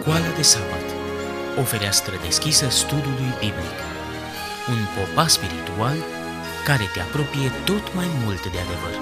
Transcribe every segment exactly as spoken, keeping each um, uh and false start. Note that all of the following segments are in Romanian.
Școala de sabat, o fereastră deschisă studiului biblic. Un popas spiritual care te apropie tot mai mult de adevăr.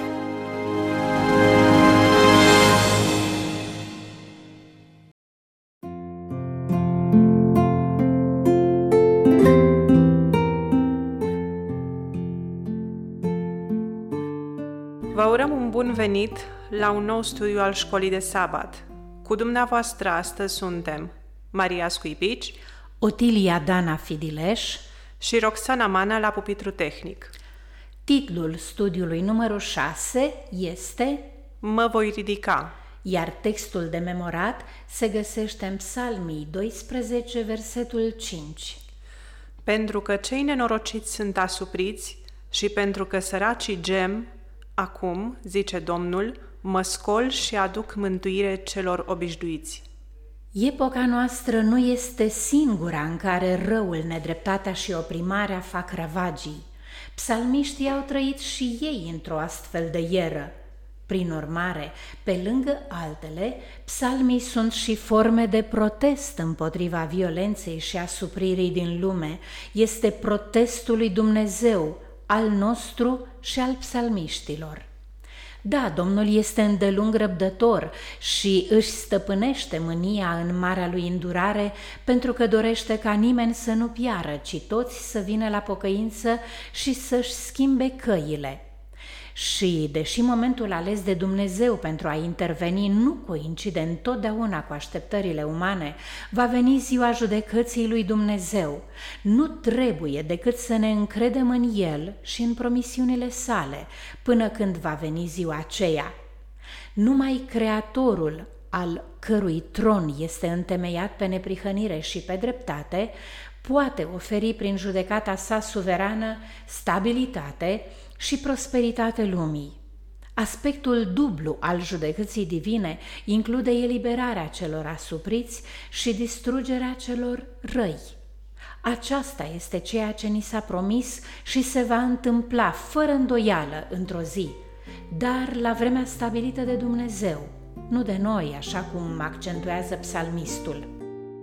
Vă urăm un bun venit la un nou studiu al Școlii de Sabat. Cu dumneavoastră astăzi suntem Maria Scuipici, Otilia Dana Fidileș și Roxana Mana la pupitru tehnic. Titlul studiului numărul șase este Mă voi ridica, iar textul de memorat se găsește în Psalmii doisprezece, versetul cinci. Pentru că cei nenorociți sunt asupriți și pentru că săracii gem, acum, zice Domnul, mă scol și aduc mântuire celor obișnuiți. Epoca noastră nu este singura în care răul, nedreptatea și oprimarea fac ravagii. Psalmiștii au trăit și ei într-o astfel de ieră. Prin urmare, pe lângă altele, psalmii sunt și forme de protest împotriva violenței și asupririi din lume. Este protestul lui Dumnezeu, al nostru și al psalmiștilor. Da, Domnul este îndelung răbdător și își stăpânește mânia în marea lui îndurare, pentru că dorește ca nimeni să nu piară, ci toți să vină la pocăință și să-și schimbe căile. Și, deși momentul ales de Dumnezeu pentru a interveni nu coincide întotdeauna cu așteptările umane, va veni ziua judecății lui Dumnezeu. Nu trebuie decât să ne încredem în El și în promisiunile sale, până când va veni ziua aceea. Numai Creatorul, al cărui tron este întemeiat pe neprihănire și pe dreptate, poate oferi prin judecata sa suverană stabilitate și prosperitate lumii. Aspectul dublu al judecății divine include eliberarea celor asupriți și distrugerea celor răi. Aceasta este ceea ce ni s-a promis și se va întâmpla fără îndoială într-o zi, dar la vremea stabilită de Dumnezeu, nu de noi, așa cum accentuează psalmistul.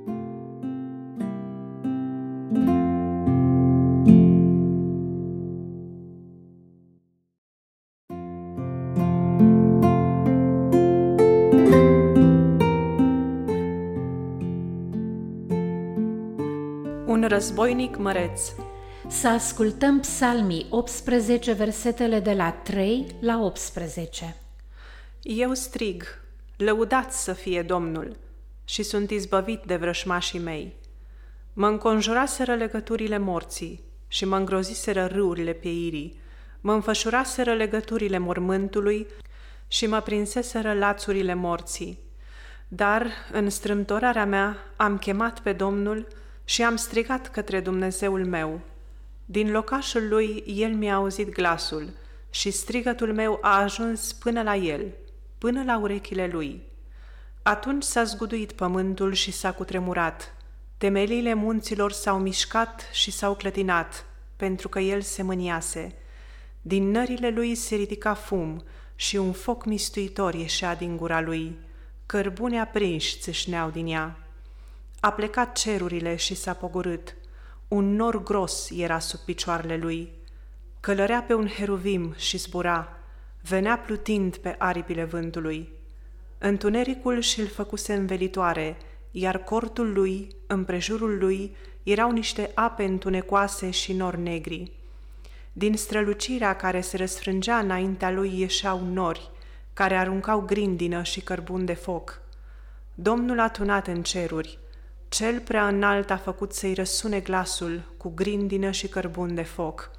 Un războinic măreț. Să ascultăm Psalmii optsprezece, versetele de la trei la optsprezece. Eu strig, lăudați să fie Domnul, și sunt izbăvit de vrășmașii mei. Mă înconjuraseră legăturile morții și mă îngroziseră râurile pieirii, mă înfășuraseră legăturile mormântului și mă prinseseră lațurile morții. Dar, în strâmtorarea mea, am chemat pe Domnul și am strigat către Dumnezeul meu. Din locașul lui El mi-a auzit glasul și strigătul meu a ajuns până la El, până la urechile lui. Atunci s-a zguduit pământul și s-a cutremurat. Temeliile munților s-au mișcat și s-au clătinat, pentru că El se mâniase. Din nările lui se ridica fum și un foc mistuitor ieșea din gura lui. Cărbune aprinși țâșneau din ea. A plecat cerurile și s-a pogorât. Un nor gros era sub picioarele lui. Călărea pe un heruvim și zbura. Venea plutind pe aripile vântului. Întunericul și-l făcuse învelitoare, iar cortul lui, împrejurul lui, erau niște ape întunecoase și nori negri. Din strălucirea care se răsfrângea înaintea lui ieșeau nori, care aruncau grindină și cărbun de foc. Domnul a tunat în ceruri. Cel prea înalt a făcut să-i răsune glasul cu grindină și cărbun de foc.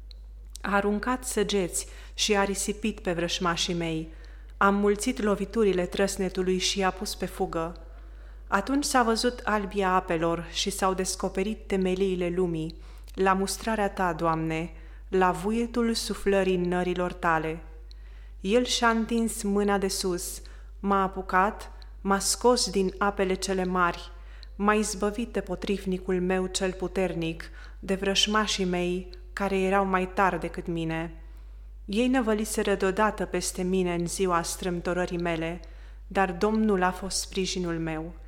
A aruncat săgeți și a risipit pe vrășmașii mei. Am mulțit loviturile trăsnetului și i-a pus pe fugă. Atunci s-a văzut albia apelor și s-au descoperit temeliile lumii, la mustrarea ta, Doamne, la vuietul suflării nărilor tale. El și-a întins mâna de sus, m-a apucat, m-a scos din apele cele mari, m-a izbăvit de potrivnicul meu cel puternic, de vrășmașii mei, care erau mai tari decât mine. Ei năvăliseră deodată peste mine în ziua strâmtorării mele, dar Domnul a fost sprijinul meu.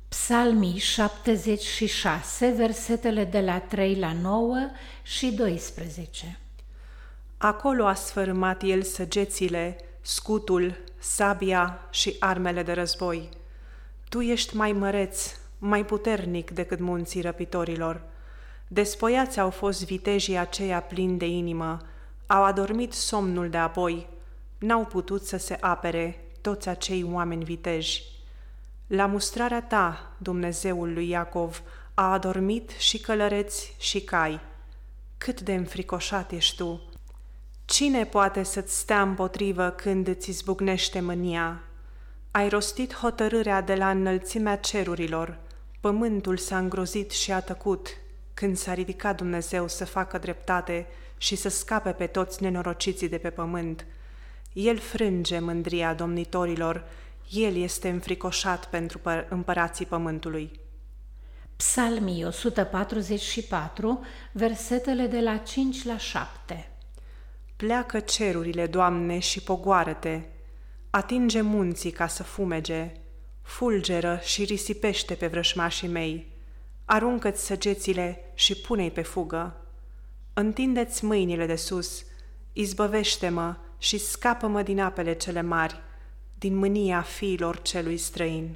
Psalmii șaptezeci și șase, versetele de la trei la nouă și doisprezece. Acolo a sfărâmat el săgețile, scutul, sabia și armele de război. Tu ești mai măreț, mai puternic decât munții răpitorilor. Despoiați au fost vitejii aceia plini de inimă, au adormit somnul de apoi, n-au putut să se apere toți acei oameni viteji. La mustrarea ta, Dumnezeul lui Iacov, a adormit și călăreți și cai. Cât de înfricoșat ești tu! Cine poate să-ți stea împotrivă când îți izbucnește mânia? Ai rostit hotărârea de la înălțimea cerurilor, pământul s-a îngrozit și a tăcut, când s-a ridicat Dumnezeu să facă dreptate și să scape pe toți nenorociții de pe pământ. El frânge mândria domnitorilor, El este înfricoșat pentru împărații pământului. Psalmii o sută patruzeci și patru, versetele de la cinci la șapte. Pleacă cerurile, Doamne, și pogoară-te, atinge munții ca să fumege, fulgeră și risipește pe vrășmașii mei, aruncă-ți săgețile și pune-i pe fugă. Întinde-ți mâinile de sus, izbăvește-mă și scapă-mă din apele cele mari, din mânia fiilor celui străin.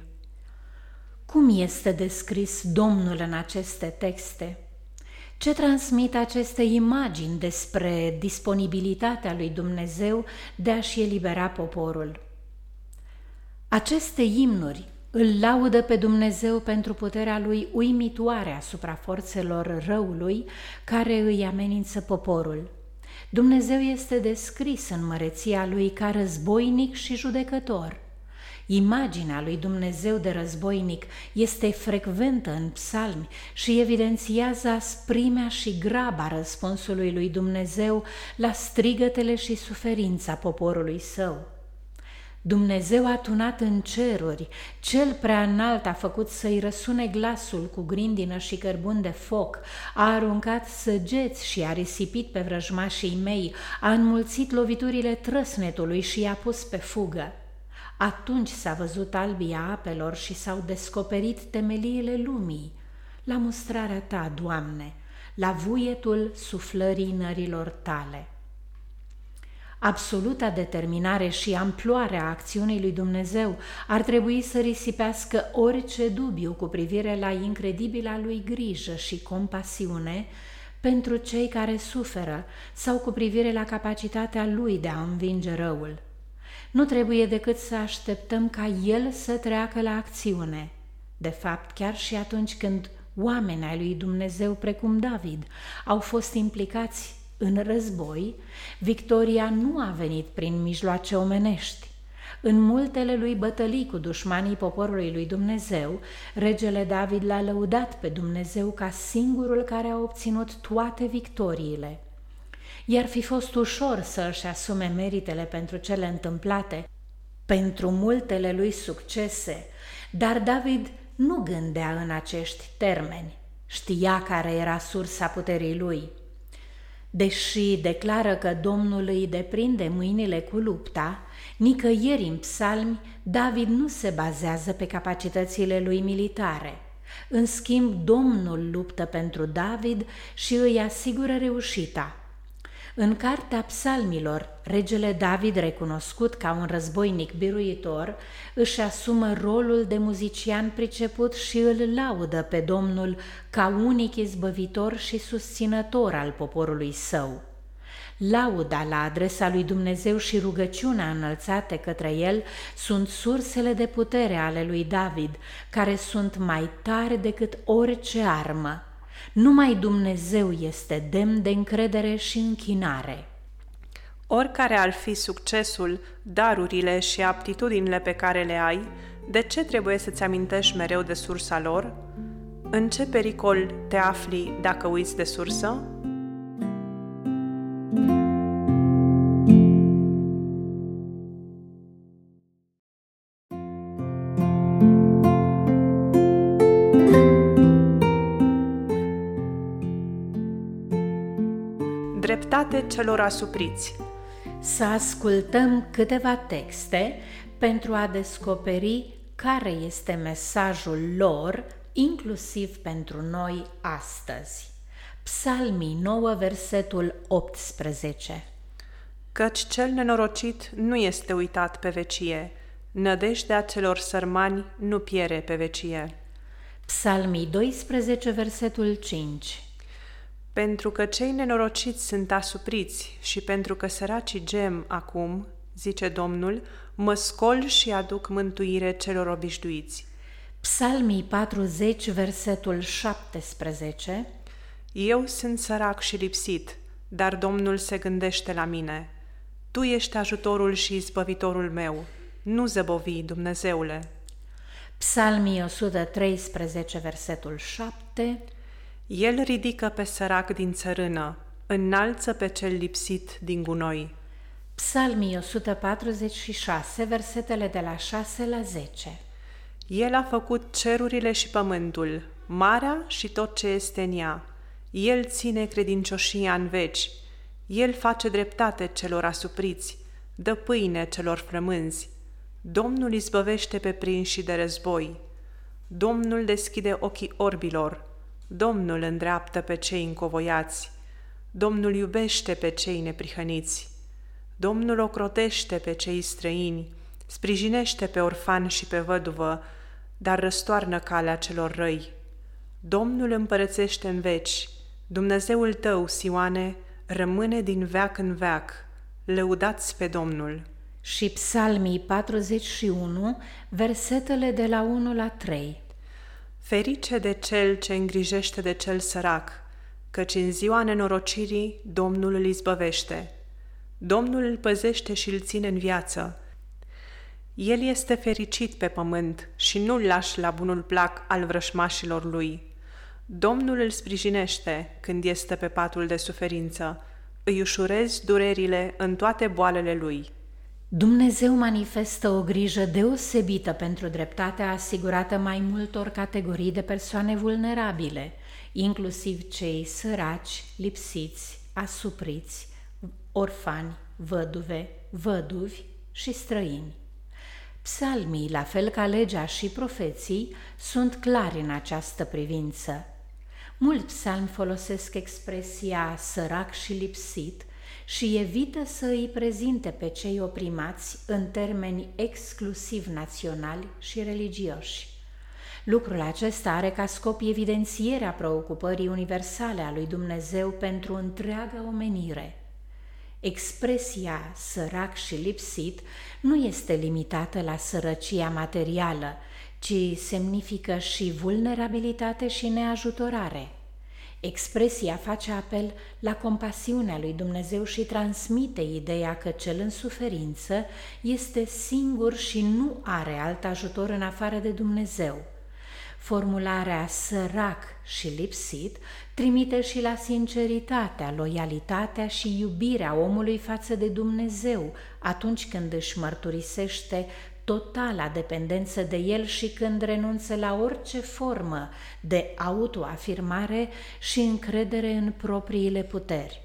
Cum este descris Domnul în aceste texte? Ce transmit aceste imagini despre disponibilitatea lui Dumnezeu de a-și elibera poporul? Aceste imnuri îl laudă pe Dumnezeu pentru puterea lui uimitoare asupra forțelor răului care îi amenință poporul. Dumnezeu este descris în măreția lui ca războinic și judecător. Imaginea lui Dumnezeu de războinic este frecventă în psalmi și evidențiază asprimea și graba răspunsului lui Dumnezeu la strigătele și suferința poporului său. Dumnezeu a tunat în ceruri, cel prea înalt a făcut să-i răsune glasul cu grindină și cărbun de foc, a aruncat săgeți și a risipit pe vrăjmașii mei, a înmulțit loviturile trăsnetului și i-a pus pe fugă. Atunci s-a văzut albia apelor și s-au descoperit temeliile lumii. La mustrarea ta, Doamne, la vuietul suflării nărilor tale. Absoluta determinare și amploarea acțiunii lui Dumnezeu ar trebui să risipească orice dubiu cu privire la incredibila lui grijă și compasiune pentru cei care suferă sau cu privire la capacitatea lui de a învinge răul. Nu trebuie decât să așteptăm ca el să treacă la acțiune. De fapt, chiar și atunci când oamenii ai lui Dumnezeu, precum David, au fost implicați în război, victoria nu a venit prin mijloace omenești. În multele lui bătălii cu dușmanii poporului lui Dumnezeu, regele David l-a lăudat pe Dumnezeu ca singurul care a obținut toate victoriile. I-ar fi fost ușor să își asume meritele pentru cele întâmplate, pentru multele lui succese, dar David nu gândea în acești termeni, știa care era sursa puterii lui. Deși declară că Domnul îi deprinde mâinile cu lupta, nicăieri în psalmi David nu se bazează pe capacitățile lui militare. În schimb, Domnul luptă pentru David și îi asigură reușita. În Cartea Psalmilor, regele David, recunoscut ca un războinic biruitor, își asumă rolul de muzician priceput și îl laudă pe Domnul ca unic izbăvitor și susținător al poporului său. Lauda la adresa lui Dumnezeu și rugăciunea înălțate către el sunt sursele de putere ale lui David, care sunt mai tari decât orice armă. Numai Dumnezeu este demn de încredere și închinare. Oricare ar fi succesul, darurile și aptitudinile pe care le ai, de ce trebuie să-ți amintești mereu de sursa lor? În ce pericol te afli dacă uiți de sursă? Dreptate celor asupriți. Să ascultăm câteva texte pentru a descoperi care este mesajul lor, inclusiv pentru noi astăzi. Psalmii nouă, versetul optsprezece. Căci cel nenorocit nu este uitat pe vecie, nădejdea celor sărmani nu piere pe vecie. Psalmii doisprezece, versetul cinci. Pentru că cei nenorociți sunt asupriți și pentru că săracii gem acum, zice Domnul, mă scol și aduc mântuire celor obișnuiți. Psalmii patruzeci, versetul șaptesprezece. Eu sunt sărac și lipsit, dar Domnul se gândește la mine. Tu ești ajutorul și izbăvitorul meu, nu zăbovi, Dumnezeule. Psalmii o sută treisprezece, versetul șapte. El ridică pe sărac din țărână, înalță pe cel lipsit din gunoi. Psalmii o sută patruzeci și șase, versetele de la șase la zece. El a făcut cerurile și pământul, marea și tot ce este în ea. El ține credincioșia în veci. El face dreptate celor asupriți, dă pâine celor flămânzi. Domnul izbăvește pe prinși de război. Domnul deschide ochii orbilor. Domnul îndreaptă pe cei încovoiați. Domnul iubește pe cei neprihăniți. Domnul ocrotește pe cei străini, sprijinește pe orfan și pe văduvă, dar răstoarnă calea celor răi. Domnul împărățește în veci. Dumnezeul tău, Sioane, rămâne din veac în veac. Lăudați pe Domnul. Și Psalmii patruzeci și unu, versetele de la unu la trei. Ferice de cel ce îngrijește de cel sărac, căci în ziua nenorocirii Domnul îl izbăvește. Domnul îl păzește și îl ține în viață. El este fericit pe pământ și nu-l lași la bunul plac al vrășmașilor lui. Domnul îl sprijinește când este pe patul de suferință, îi ușurezi durerile în toate boalele lui. Dumnezeu manifestă o grijă deosebită pentru dreptatea asigurată mai multor categorii de persoane vulnerabile, inclusiv cei săraci, lipsiți, asupriți, orfani, văduve, văduvi și străini. Psalmii, la fel ca legea și profeții, sunt clari în această privință. Mulți psalmi folosesc expresia sărac și lipsit și evită să îi prezinte pe cei oprimați în termeni exclusiv naționali și religioși. Lucrul acesta are ca scop evidențierea preocupării universale a lui Dumnezeu pentru întreaga omenire. Expresia sărac și lipsit nu este limitată la sărăcia materială, ci semnifică și vulnerabilitate și neajutorare. Expresia face apel la compasiunea lui Dumnezeu și transmite ideea că cel în suferință este singur și nu are alt ajutor în afară de Dumnezeu. Formularea sărac și lipsit trimite și la sinceritatea, loialitatea și iubirea omului față de Dumnezeu atunci când își mărturisește totala dependență de El și când renunță la orice formă de autoafirmare și încredere în propriile puteri.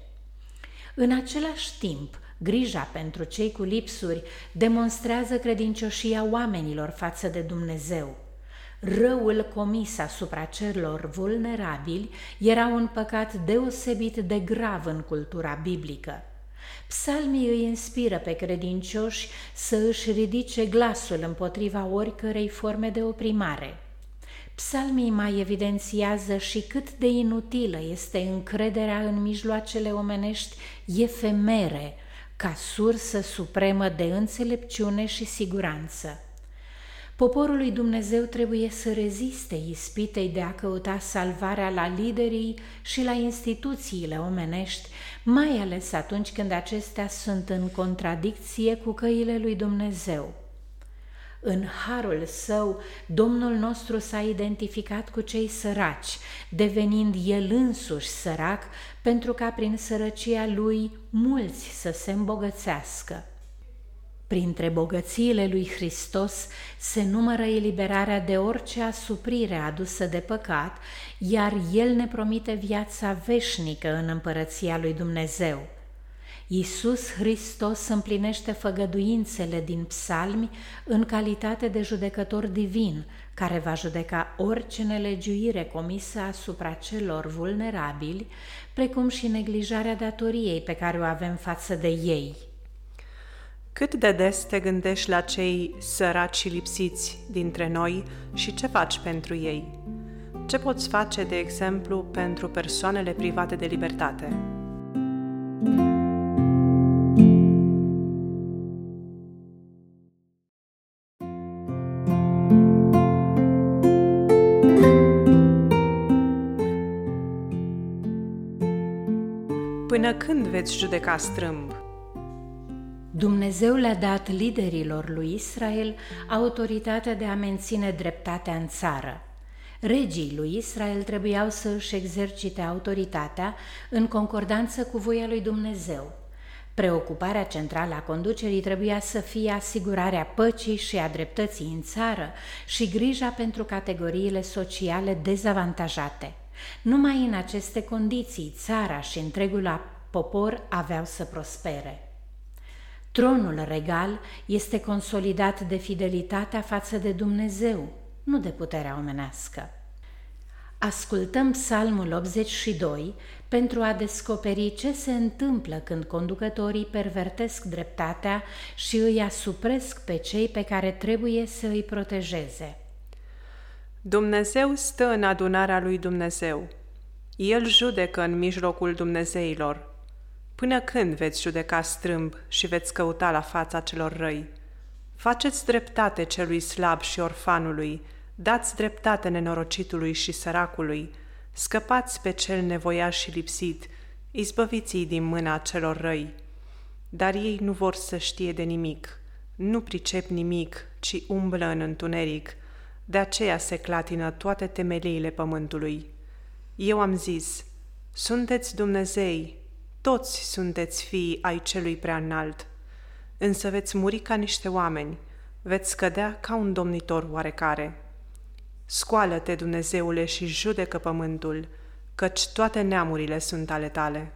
În același timp, grija pentru cei cu lipsuri demonstrează credincioșia oamenilor față de Dumnezeu. Răul comis asupra celor vulnerabili era un păcat deosebit de grav în cultura biblică. Psalmii îi inspiră pe credincioși să își ridice glasul împotriva oricărei forme de oprimare. Psalmii mai evidențiază și cât de inutilă este încrederea în mijloacele omenești efemere, ca sursă supremă de înțelepciune și siguranță. Poporul lui Dumnezeu trebuie să reziste ispitei de a căuta salvarea la liderii și la instituțiile omenești, mai ales atunci când acestea sunt în contradicție cu căile lui Dumnezeu. În harul său, Domnul nostru s-a identificat cu cei săraci, devenind el însuși sărac, pentru ca prin sărăcia lui mulți să se îmbogățească. Printre bogățiile lui Hristos se numără eliberarea de orice asuprire adusă de păcat, iar El ne promite viața veșnică în împărăția lui Dumnezeu. Iisus Hristos împlinește făgăduințele din psalmi în calitate de judecător divin, care va judeca orice nelegiuire comisă asupra celor vulnerabili, precum și neglijarea datoriei pe care o avem față de ei. Cât de des te gândești la cei săraci și lipsiți dintre noi și ce faci pentru ei? Ce poți face, de exemplu, pentru persoanele private de libertate? Până când veți judeca strâmb? Dumnezeu le-a dat liderilor lui Israel autoritatea de a menține dreptatea în țară. Regii lui Israel trebuiau să își exercite autoritatea în concordanță cu voia lui Dumnezeu. Preocuparea centrală a conducerii trebuia să fie asigurarea păcii și a dreptății în țară și grija pentru categoriile sociale dezavantajate. Numai în aceste condiții, țara și întregul popor aveau să prospere. Tronul regal este consolidat de fidelitatea față de Dumnezeu, nu de puterea omenească. Ascultăm Psalmul optzeci și doi pentru a descoperi ce se întâmplă când conducătorii pervertesc dreptatea și îi asupresc pe cei pe care trebuie să îi protejeze. Dumnezeu stă în adunarea lui Dumnezeu. El judecă în mijlocul dumnezeilor. Până când veți judeca strâmb și veți căuta la fața celor răi? Faceți dreptate celui slab și orfanului, dați dreptate nenorocitului și săracului, scăpați pe cel nevoiaș și lipsit, izbăviți-i din mâna celor răi. Dar ei nu vor să știe de nimic, nu pricep nimic, ci umblă în întuneric, de aceea se clatină toate temeliile pământului. Eu am zis, sunteți Dumnezei, toți sunteți fii ai celui preaînalt, însă veți muri ca niște oameni, veți scădea ca un domnitor oarecare. Scoală-te, Dumnezeule, și judecă pământul, căci toate neamurile sunt ale tale.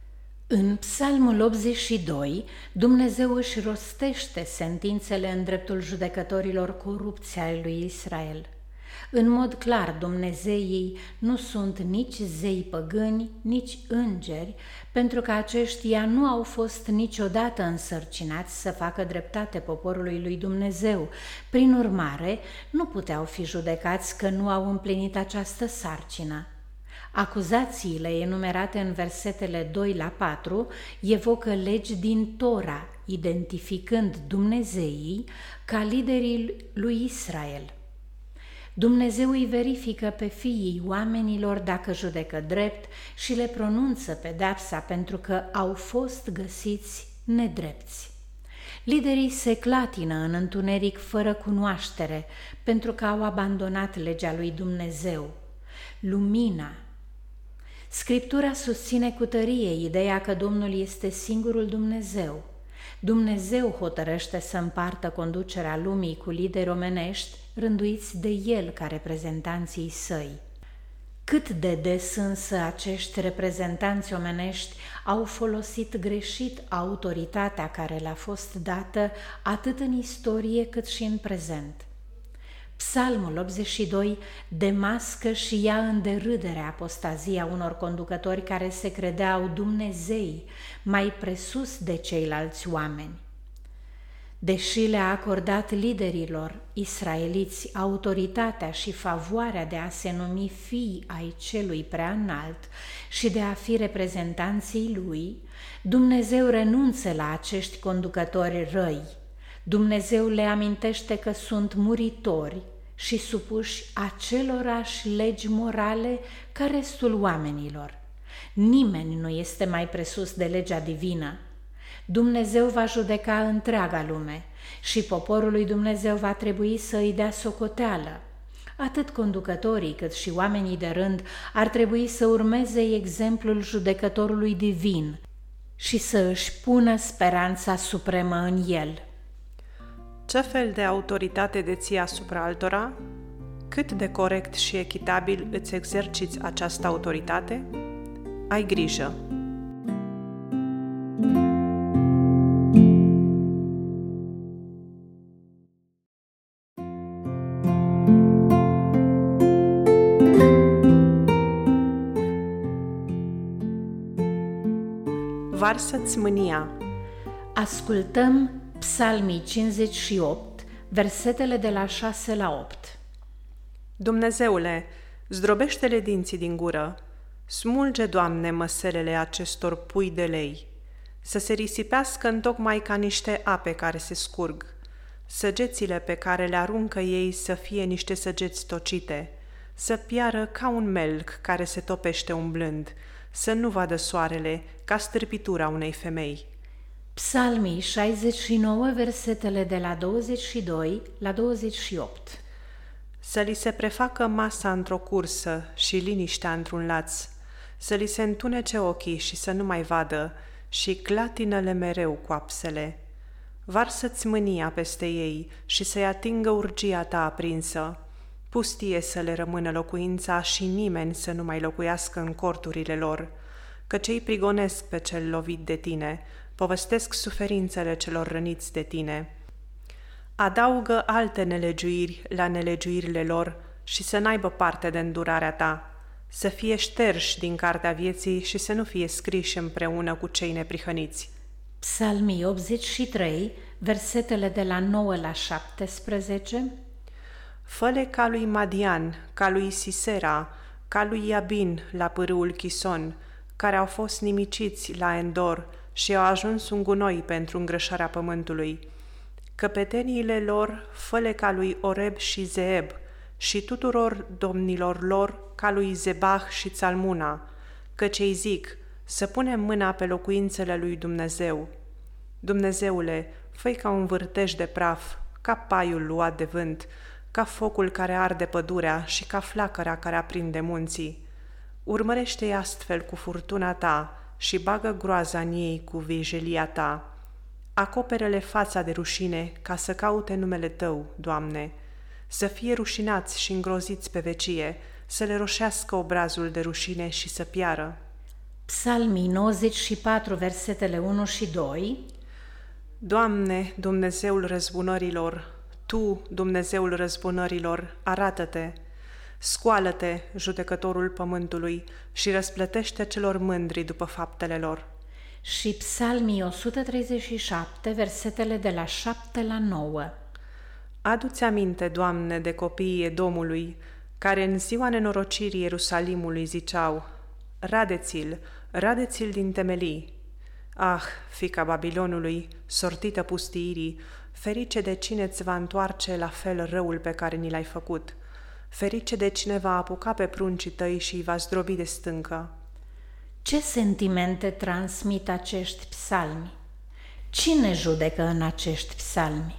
În Psalmul optzeci și doi, Dumnezeu își rostește sentințele în dreptul judecătorilor corupți ai lui Israel. În mod clar, dumnezeii nu sunt nici zei păgâni, nici îngeri, pentru că aceștia nu au fost niciodată însărcinați să facă dreptate poporului lui Dumnezeu. Prin urmare, nu puteau fi judecați că nu au împlinit această sarcină. Acuzațiile enumerate în versetele doi la patru evocă legi din Tora, identificând dumnezeii ca liderii lui Israel. Dumnezeu îi verifică pe fiii oamenilor dacă judecă drept și le pronunță pedeapsa pentru că au fost găsiți nedrepți. Liderii se clatină în întuneric fără cunoaștere pentru că au abandonat legea lui Dumnezeu. Lumina. Scriptura susține cu tărie ideea că Domnul este singurul Dumnezeu. Dumnezeu hotărăște să împartă conducerea lumii cu lideri omenești, rânduiți de El ca reprezentanții săi. Cât de des însă acești reprezentanți omenești au folosit greșit autoritatea care le-a fost dată atât în istorie cât și în prezent. Psalmul optzeci și doi demască și ia în derâdere apostazia unor conducători care se credeau dumnezei mai presus de ceilalți oameni. Deși le-a acordat liderilor israeliți autoritatea și favoarea de a se numi fii ai celui preaînalt și de a fi reprezentanții lui, Dumnezeu renunță la acești conducători răi. Dumnezeu le amintește că sunt muritori și supuși acelorași legi morale ca restul oamenilor. Nimeni nu este mai presus de legea divină. Dumnezeu va judeca întreaga lume și poporul lui Dumnezeu va trebui să îi dea socoteală. Atât conducătorii cât și oamenii de rând ar trebui să urmeze exemplul judecătorului divin și să își pună speranța supremă în el. Ce fel de autoritate deții asupra altora? Cât de corect și echitabil îți exerciți această autoritate? Ai grijă! Varsă-ți mânia. Ascultăm Psalmii cincizeci și opt, versetele de la șase la opt. Dumnezeule, zdrobește-le dinții din gură, smulge, Doamne, măselele acestor pui de lei, să se risipească întocmai ca niște ape care se scurg, săgețile pe care le aruncă ei să fie niște săgeți tocite, să piară ca un melc care se topește umblând, să nu vadă soarele ca stârpitura unei femei. Psalmii șaizeci și nouă, versetele de la douăzeci și doi la douăzeci și opt. Să li se prefacă masa într-o cursă și liniștea într-un laț, să li se întunece ochii și să nu mai vadă și clatină-le mereu coapsele. Varsă-ți mânia peste ei și să-i atingă urgia ta aprinsă. Pustie să le rămână locuința și nimeni să nu mai locuiască în corturile lor, că cei prigonesc pe cel lovit de tine, povestesc suferințele celor răniți de tine. Adaugă alte nelegiuiri la nelegiuirile lor și să n-aibă parte de îndurarea ta, să fie șterși din cartea vieții și să nu fie scriși împreună cu cei neprihăniți. Psalmii optzeci și trei, versetele de la nouă la șaptesprezece. Fă-le ca lui Madian, ca lui Sisera, ca lui Iabin la pârâul Chison, care au fost nimiciți la Endor și au ajuns un gunoi pentru îngrășarea pământului. Căpeteniile lor fă-le ca lui Oreb și Zeeb și tuturor domnilor lor ca lui Zebah și Țalmuna, căci ei zic să punem mâna pe locuințele lui Dumnezeu. Dumnezeule, fă-i ca un vârtej de praf, ca paiul luat de vânt, ca focul care arde pădurea și ca flacăra care aprinde munții. Urmărește-i astfel cu furtuna ta și bagă groaza în ei cu vijelia ta. Acoperă-le fața de rușine ca să caute numele tău, Doamne, să fie rușinați și îngroziți pe vecie, să le roșească obrazul de rușine și să piară. Psalmii nouăzeci și patru, versetele unu și doi. Doamne, Dumnezeul răzbunărilor, Tu, Dumnezeul răzbunărilor, arată-te! Scoală-te, judecătorul pământului, și răsplătește celor mândri după faptele lor. Și Psalmii o sută treizeci și șapte, versetele de la șapte la nouă. Adu-ți aminte, Doamne, de copiii Edomului, care în ziua nenorocirii Ierusalimului ziceau: Radeți-l, radeți-l din temelii. Ah, fiica Babilonului, sortită pustiirii, ferice de cine îți va întoarce la fel răul pe care ni l-ai făcut. Ferice de cine va apuca pe pruncii tăi și îi va zdrobi de stâncă. Ce sentimente transmit acești psalmi? Cine judecă în acești psalmi?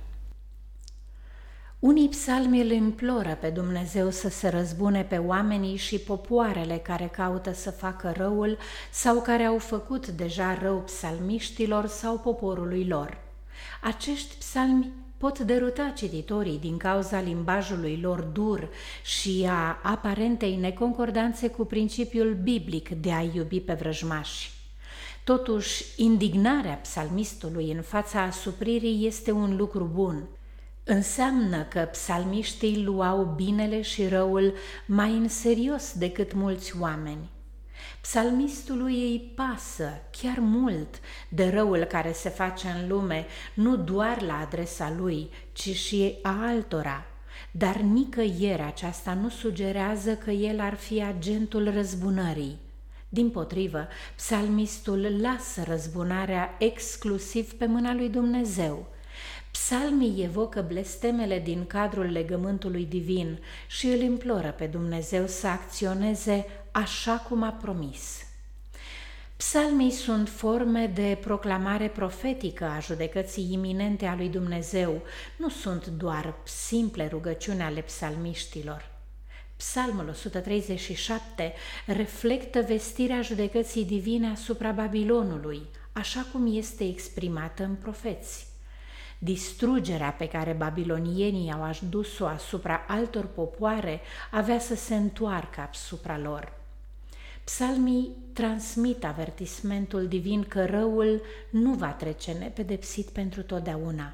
Unii psalmi îl imploră pe Dumnezeu să se răzbune pe oamenii și popoarele care caută să facă răul sau care au făcut deja rău psalmiștilor sau poporului lor. Acești psalmi pot deruta cititorii din cauza limbajului lor dur și a aparentei neconcordanțe cu principiul biblic de a iubi pe vrăjmași. Totuși, indignarea psalmistului în fața asupririi este un lucru bun. Înseamnă că psalmiștii luau binele și răul mai în serios decât mulți oameni. Psalmistului îi pasă chiar mult de răul care se face în lume, nu doar la adresa lui, ci și a altora. Dar nicăieri aceasta nu sugerează că el ar fi agentul răzbunării. Dimpotrivă, psalmistul lasă răzbunarea exclusiv pe mâna lui Dumnezeu. Psalmii evocă blestemele din cadrul legământului divin și îl imploră pe Dumnezeu să acționeze așa cum a promis. Psalmii sunt forme de proclamare profetică a judecății iminente a lui Dumnezeu, nu sunt doar simple rugăciuni ale psalmiștilor. Psalmul o sută treizeci și șapte reflectă vestirea judecății divine asupra Babilonului, așa cum este exprimată în profeți. Distrugerea pe care babilonienii au adus-o asupra altor popoare avea să se întoarcă asupra lor. Psalmii transmit avertismentul divin că răul nu va trece nepedepsit pentru totdeauna.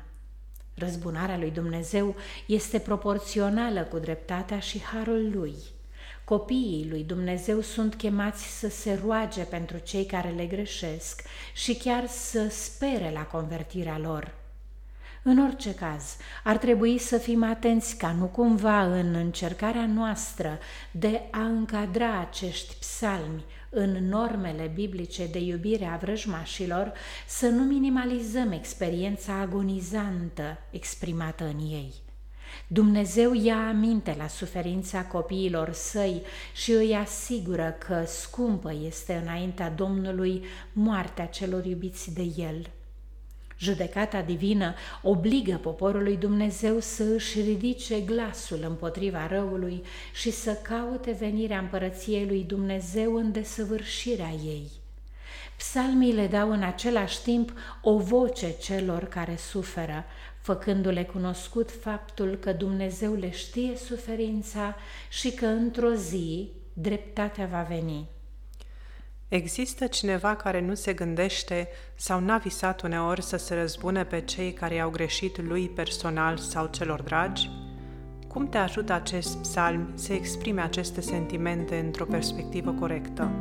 Răzbunarea lui Dumnezeu este proporțională cu dreptatea și harul lui. Copiii lui Dumnezeu sunt chemați să se roage pentru cei care le greșesc și chiar să spere la convertirea lor. În orice caz, ar trebui să fim atenți ca nu cumva în încercarea noastră de a încadra acești psalmi în normele biblice de iubire a vrăjmașilor, să nu minimalizăm experiența agonizantă exprimată în ei. Dumnezeu ia aminte la suferința copiilor săi și îi asigură că scumpă este înaintea Domnului moartea celor iubiți de El. Judecata divină obligă poporul lui Dumnezeu să își ridice glasul împotriva răului și să caute venirea împărăției lui Dumnezeu în desăvârșirea ei. Psalmii le dau în același timp o voce celor care suferă, făcându-le cunoscut faptul că Dumnezeu le știe suferința și că într-o zi dreptatea va veni. Există cineva care nu se gândește sau n-a visat uneori să se răzbune pe cei care i-au greșit lui personal sau celor dragi? Cum te ajută acest psalm să exprime aceste sentimente într-o perspectivă corectă?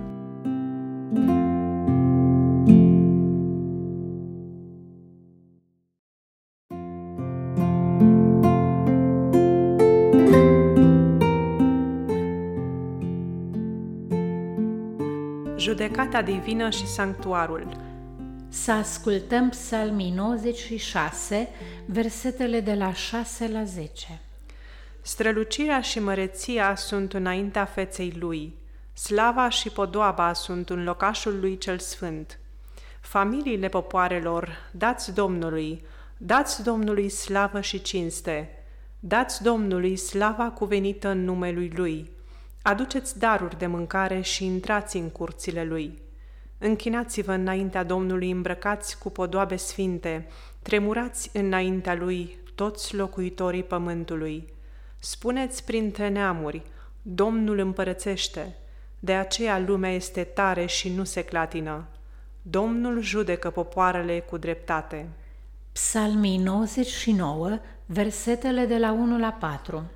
Judecata divină și sanctuarul. Să ascultăm Psalmii nouăzeci și șase, versetele de la șase la zece. Strălucirea și măreția sunt înaintea feței lui, slava și podoaba sunt în locașul lui cel sfânt. Familiile popoarelor, dați Domnului, dați Domnului slavă și cinste, dați Domnului slava cuvenită în numele lui. Aduceți daruri de mâncare și intrați în curțile lui. Închinați-vă înaintea Domnului îmbrăcați cu podoabe sfinte, tremurați înaintea lui toți locuitorii pământului. Spuneți printre neamuri, Domnul împărățește, de aceea lumea este tare și nu se clatină. Domnul judecă popoarele cu dreptate. Psalmii nouăzeci și nouă, versetele de la unu la patru.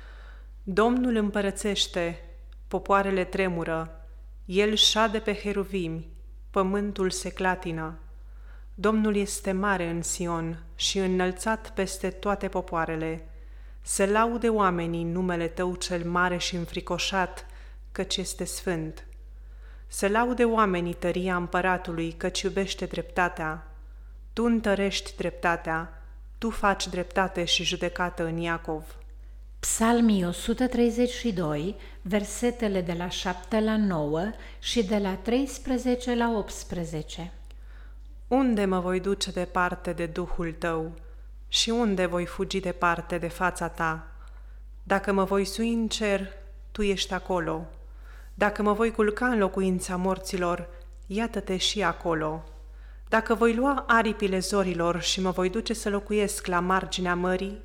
Domnul împărățește, popoarele tremură, El șade pe heruvimi, pământul se clatină. Domnul este mare în Sion și înălțat peste toate popoarele. Să laude oamenii numele Tău cel mare și înfricoșat, căci este sfânt. Să laude oamenii tăria împăratului, căci iubește dreptatea. Tu întărești dreptatea, Tu faci dreptate și judecată în Iacov. Psalmii o sută treizeci și doi, versetele de la șapte la nouă și de la treisprezece la optsprezece. Unde mă voi duce departe de Duhul Tău și unde voi fugi departe de fața Ta? Dacă mă voi sui în cer, Tu ești acolo. Dacă mă voi culca în locuința morților, iată-te și acolo. Dacă voi lua aripile zorilor și mă voi duce să locuiesc la marginea mării,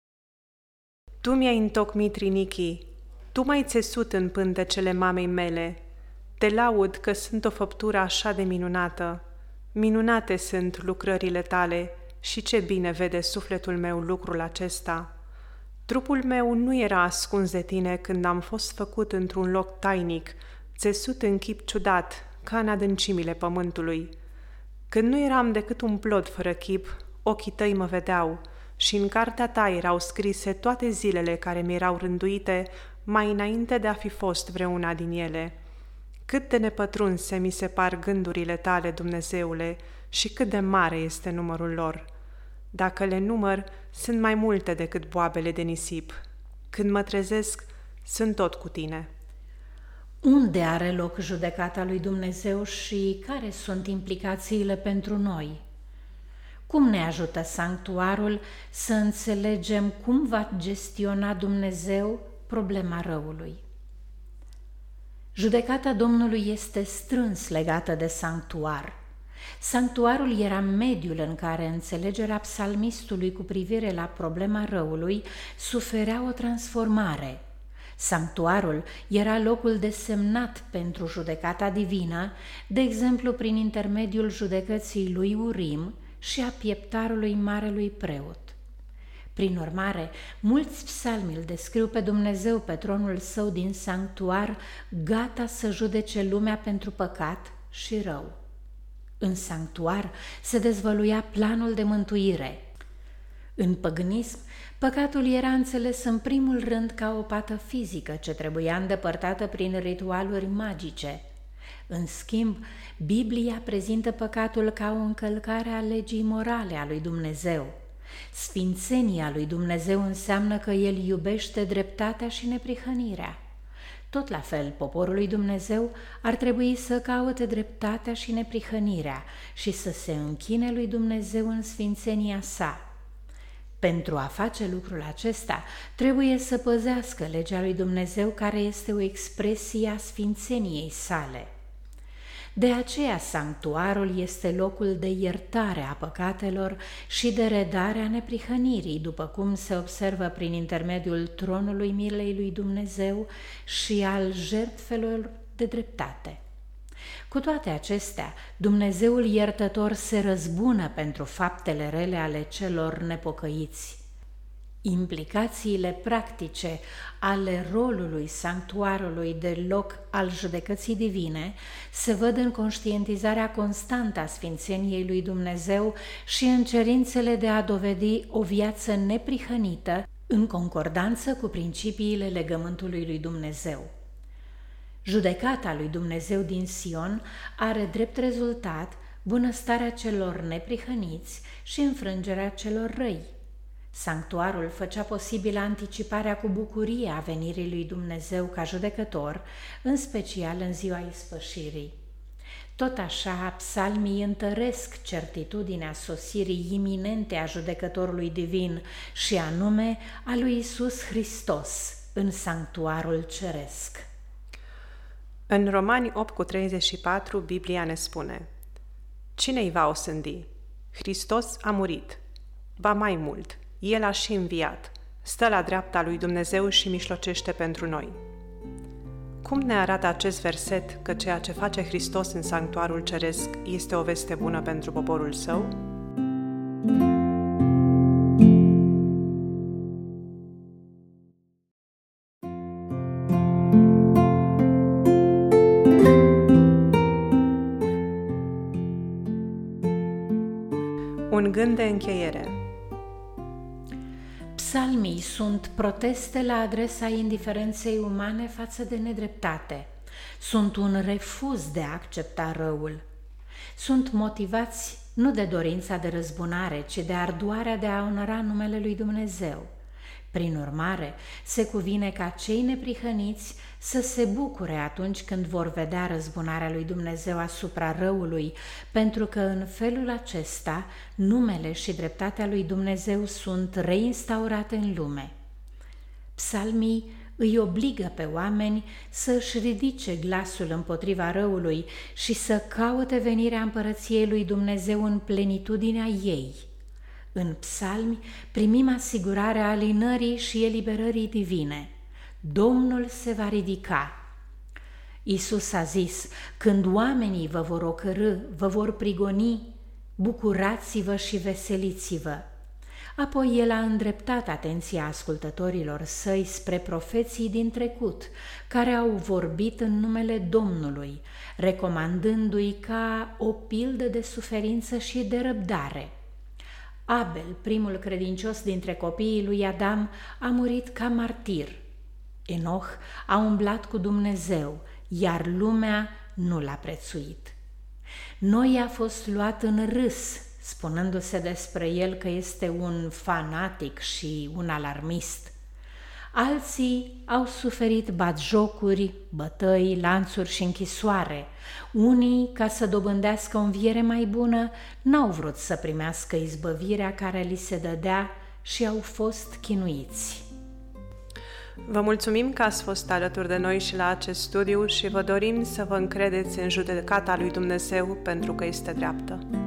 Tu mi-ai întocmit rinichii, Tu m-ai țesut în pântecele mamei mele. Te laud că sunt o făptură așa de minunată. Minunate sunt lucrările Tale și ce bine vede sufletul meu lucrul acesta. Trupul meu nu era ascuns de Tine când am fost făcut într-un loc tainic, țesut în chip ciudat, ca în adâncimile pământului. Când nu eram decât un plod fără chip, ochii Tăi mă vedeau, și în cartea Ta erau scrise toate zilele care mi erau rânduite mai înainte de a fi fost vreuna din ele. Cât de nepătrunse mi se par gândurile Tale, Dumnezeule, și cât de mare este numărul lor. Dacă le număr, sunt mai multe decât boabele de nisip. Când mă trezesc, sunt tot cu Tine. Unde are loc judecata lui Dumnezeu și care sunt implicațiile pentru noi? Cum ne ajută sanctuarul să înțelegem cum va gestiona Dumnezeu problema răului? Judecata Domnului este strâns legată de sanctuar. Sanctuarul era mediul în care înțelegerea psalmistului cu privire la problema răului suferea o transformare. Sanctuarul era locul desemnat pentru judecata divină, de exemplu prin intermediul judecății lui Urim și a pieptarului marelui preot. Prin urmare, mulți psalmi îl descriu pe Dumnezeu pe tronul său din sanctuar, gata să judece lumea pentru păcat și rău. În sanctuar se dezvăluia planul de mântuire. În păgânism, păcatul era înțeles în primul rând ca o pată fizică ce trebuia îndepărtată prin ritualuri magice. În schimb, Biblia prezintă păcatul ca o încălcare a legii morale a lui Dumnezeu. Sfințenia lui Dumnezeu înseamnă că El iubește dreptatea și neprihănirea. Tot la fel, poporul lui Dumnezeu ar trebui să caute dreptatea și neprihănirea și să se închine lui Dumnezeu în sfințenia sa. Pentru a face lucrul acesta, trebuie să păzească legea lui Dumnezeu, care este o expresie a sfințeniei sale. De aceea, sanctuarul este locul de iertare a păcatelor și de redare a neprihănirii, după cum se observă prin intermediul tronului milei lui Dumnezeu și al jertfelor de dreptate. Cu toate acestea, Dumnezeul iertător se răzbună pentru faptele rele ale celor nepocăiți. Implicațiile practice ale rolului sanctuarului de loc al judecății divine se văd în conștientizarea constantă a sfințeniei lui Dumnezeu și în cerințele de a dovedi o viață neprihănită în concordanță cu principiile legământului lui Dumnezeu. Judecata lui Dumnezeu din Sion are drept rezultat bunăstarea celor neprihăniți și înfrângerea celor răi. Sanctuarul făcea posibilă anticiparea cu bucurie a venirii lui Dumnezeu ca judecător, în special în ziua ispășirii. Tot așa, psalmii întăresc certitudinea sosirii iminente a judecătorului divin și anume a lui Iisus Hristos în sanctuarul ceresc. În Romani opt cu treizeci și patru, Biblia ne spune: Cine-i va osândi? Hristos a murit. Ba mai mult, El a și înviat, stă la dreapta lui Dumnezeu și mijlocește pentru noi. Cum ne arată acest verset că ceea ce face Hristos în sanctuarul ceresc este o veste bună pentru poporul său? Un gând de încheiere. Psalmii sunt proteste la adresa indiferenței umane față de nedreptate. Sunt un refuz de a accepta răul. Sunt motivați nu de dorința de răzbunare, ci de ardoarea de a onora numele lui Dumnezeu. Prin urmare, se cuvine ca cei neprihăniți să se bucure atunci când vor vedea răzbunarea lui Dumnezeu asupra răului, pentru că în felul acesta numele și dreptatea lui Dumnezeu sunt reinstaurate în lume. Psalmii îi obligă pe oameni să își ridice glasul împotriva răului și să caute venirea împărăției lui Dumnezeu în plenitudinea ei. În psalmi primim asigurarea alinării și eliberării divine. Domnul se va ridica. Iisus a zis: când oamenii vă vor ocărî, vă vor prigoni, bucurați-vă și veseliți-vă. Apoi el a îndreptat atenția ascultătorilor săi spre profeții din trecut, care au vorbit în numele Domnului, recomandându-i ca o pildă de suferință și de răbdare. Abel, primul credincios dintre copiii lui Adam, a murit ca martir. Enoch a umblat cu Dumnezeu, iar lumea nu l-a prețuit. Noi a fost luat în râs, spunându-se despre el că este un fanatic și un alarmist. Alții au suferit batjocuri, bătăi, lanțuri și închisoare. Unii, ca să dobândească o înviere mai bună, n-au vrut să primească izbăvirea care li se dădea și au fost chinuiți. Vă mulțumim că ați fost alături de noi și la acest studiu și vă dorim să vă încredeți în judecata lui Dumnezeu pentru că este dreaptă.